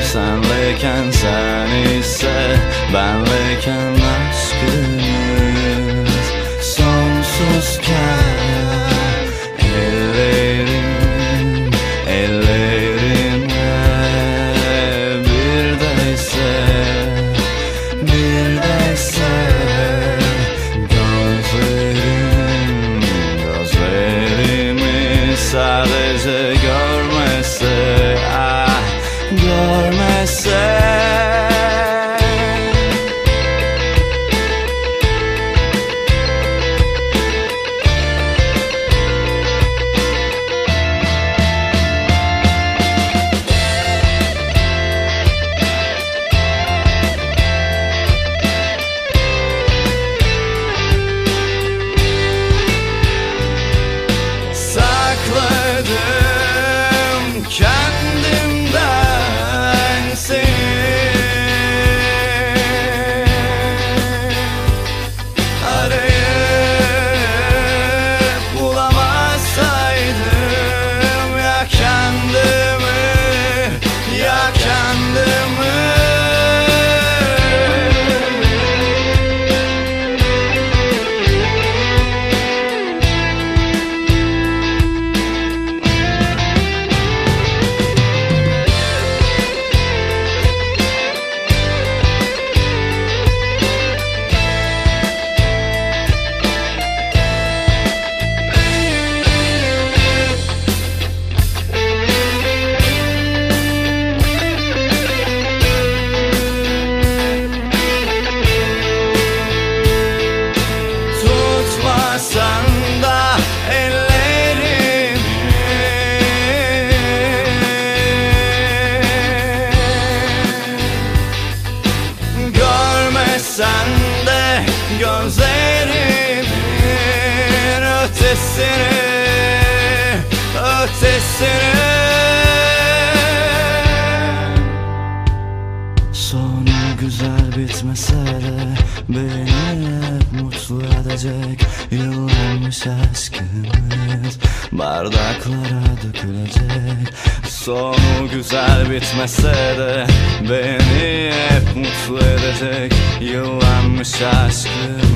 Senleyken sen ise benleyken aşkımız sonsuzken. Ellerim ellerime birdeyse gözlerim gözlerimi sadece görmese, ah görmese. Sakladım kendimden seni, arayıp bulamasaydım ya kendimi, ya kendimi. Tutmasan da ellerimi, görmesen de gözlerimin ötesini, ötesini. Sonu güzel bitmese de beni hep mutlu edecek yıllanmış aşkımız bardaklara dökülecek. Sonu güzel bitmese de beni hep mutlu edecek yıllanmış aşkımız.